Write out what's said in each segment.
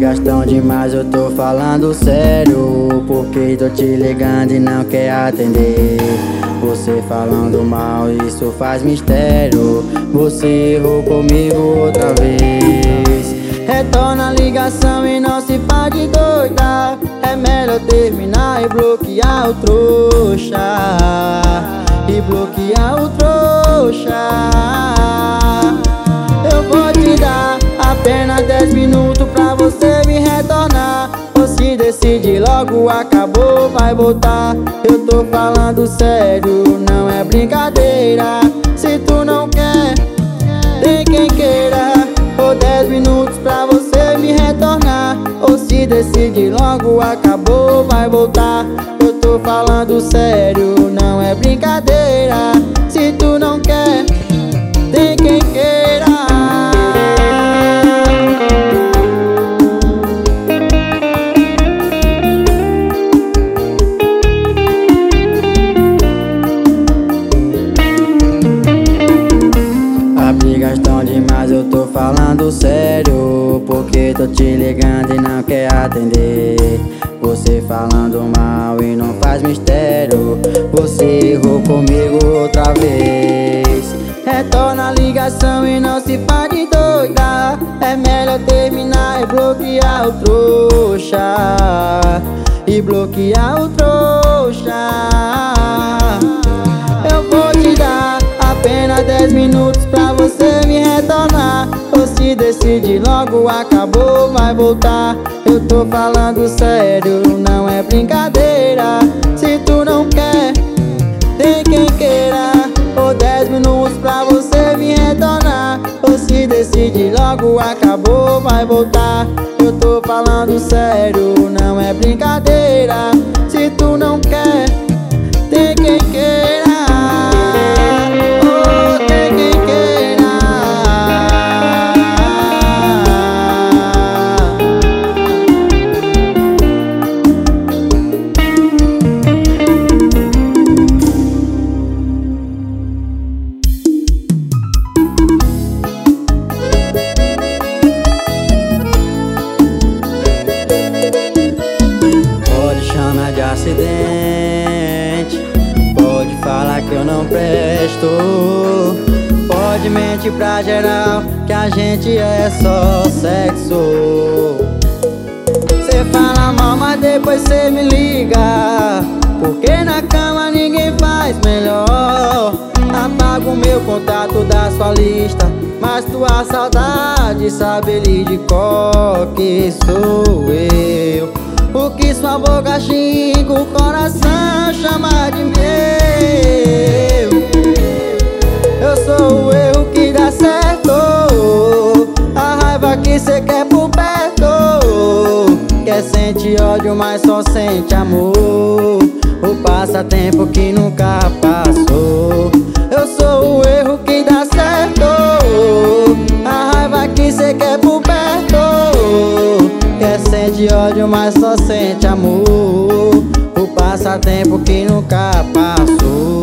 amigas tão demais, eu tô falando sério, porque tô te ligando e não quer atender. Você falando mal, isso faz mistério. Você errou comigo outra vez. Retorna a ligação e não se faz de doida. É melhor terminar e bloquear o trouxa. E bloquear o trouxa. Eu vou te dar apenas 10 minutos pra você me retornar. Ou se decide logo, acabou, vai voltar. Eu tô falando sério, não é brincadeira. Se tu não quer, tem quem queira. Ou 10 minutos pra você me retornar. Ou se decide logo, acabou, vai voltar. Eu tô falando sério, não é brincadeira. Se tu não quer, tem quem queira. Amigas tão demais, eu tô falando sério, porque tô te ligando e não quer atender. Você falando mal e não faz mistério. Você errou comigo outra vez. Retorna a ligação e não se faz de doida. É melhor terminar e bloquear o trouxa. E bloquear o trouxa. Eu vou te dar apenas 10 minutos pra você me retornar. Ou se decide logo, acabou, vai voltar. Eu tô falando sério, não é brincadeira. Se tu não quer, tem quem queira. Ou 10 minutos pra você me retornar. Ou se decide logo, acabou, vai voltar. Eu tô falando sério, não é brincadeira. Se tu não quer, tem quem queira. De acidente, pode falar que eu não presto, pode mentir pra geral que a gente é só sexo. Cê fala mal, mas depois cê me liga, porque na cama ninguém faz melhor. Apaga o meu contato da sua lista, mas tua saudade sabe ele de cor que sou eu. O que sua boca xinga, o coração chama de meu. Eu sou o erro que dá certo, a raiva que cê quer por perto. Quer sentir ódio, mas só sente amor. O passatempo que nunca passou. Eu sou o erro que dá certo, a raiva que cê quer por perto. Quer sente ódio, mas só sente amor. O passatempo que nunca passou.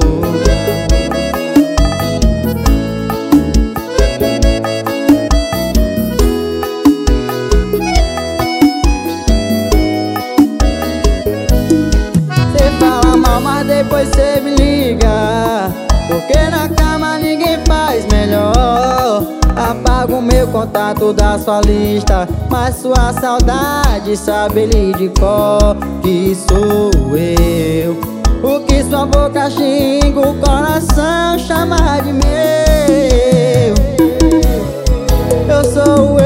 Cê fala mal, mas depois cê me liga, porque na cama ninguém faz melhor. Apaga o meu contato da sua lista, mas sua saudade sabe ele de cor que sou eu. O que sua boca xinga, o coração chama de meu. Eu sou o